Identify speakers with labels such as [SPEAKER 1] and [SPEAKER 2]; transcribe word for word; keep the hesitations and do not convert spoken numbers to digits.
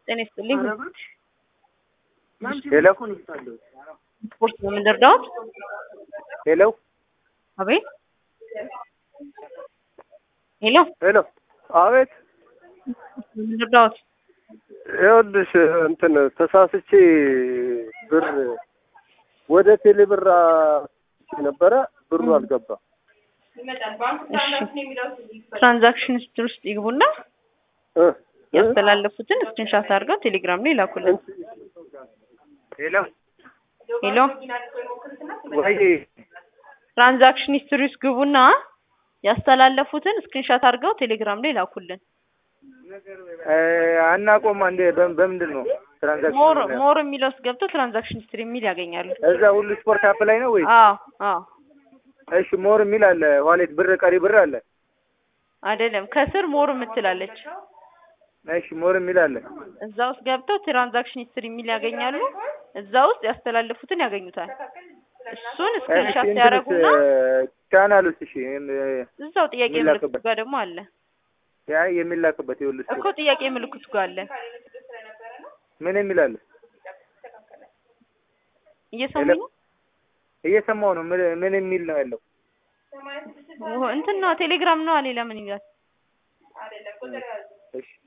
[SPEAKER 1] ጤና ይስጥልኝ።
[SPEAKER 2] ሄሎ
[SPEAKER 1] ስፖርት ነው የምንረዳዎት?
[SPEAKER 2] ሄሎ
[SPEAKER 1] አቤት። ሄሎ
[SPEAKER 2] ሄሎ አቤት።
[SPEAKER 1] የምንረዳዎት?
[SPEAKER 2] ይኸውልሽ እንትን ተሳስቼ ብር ወደ ቴሌ ብር ነበረ ብሩ አልገባም።
[SPEAKER 1] ትራንዛክሽን ሂስትሪ ውስጥ ይግቡና
[SPEAKER 2] እ
[SPEAKER 1] ያስተላለፉትን ስክሪንሾት አድርገው ቴሌግራም ላይ ላኩልን።
[SPEAKER 2] ሄሎ
[SPEAKER 1] ሄሎ
[SPEAKER 2] ወይ
[SPEAKER 1] ትራንዛክሽን ሂስትሪ ውስጥ ግቡና ያስተላለፉትን ስክሪንሾት አድርገው ቴሌግራም ላይ ላኩልን።
[SPEAKER 2] እ አናቆም አንዴ በምንድን ነው ትራንዛክሽን
[SPEAKER 1] ሞር ሞር የሚለው ውስጥ ገብተው ትራንዛክሽን ሂስትሪ የሚል ያገኛሉ።
[SPEAKER 2] እዛ ሁሉ ስፖርት አፕ ላይ ነው ወይ?
[SPEAKER 1] አዎ አዎ።
[SPEAKER 2] እሺ ሞር የሚል አለ፣ ዋሌት ብር ቀሪ ብር አለ
[SPEAKER 1] አይደለም፣ ከስር ሞር የምትላለች።
[SPEAKER 2] እሺ ሞር የሚል አለ።
[SPEAKER 1] እዛ ውስጥ ገብተው ትራንዛክሽን ሂስትሪ የሚል ያገኛሉ። እዛ ውስጥ ያስተላለፉትን ያገኙታል። እሱን ስክሪንሾት ያደርጉና
[SPEAKER 2] ቻናል ውስጥ እሺ
[SPEAKER 1] እዛው ጥያቄ ምልክቱ ጋር ደግሞ አለ።
[SPEAKER 2] ያ የሚላክበት ይኸውልሽ
[SPEAKER 1] እኮ ጥያቄ ምልክቱ ጋር አለ።
[SPEAKER 2] ምን የሚል አለ?
[SPEAKER 1] እየሰሙኝ ነው?
[SPEAKER 2] እየሰማሁ ነው። ምን ምን የሚል ነው ያለው?
[SPEAKER 1] እንትን ነው ቴሌግራም ነው። ሌላ ምን ይላል?
[SPEAKER 2] እሺ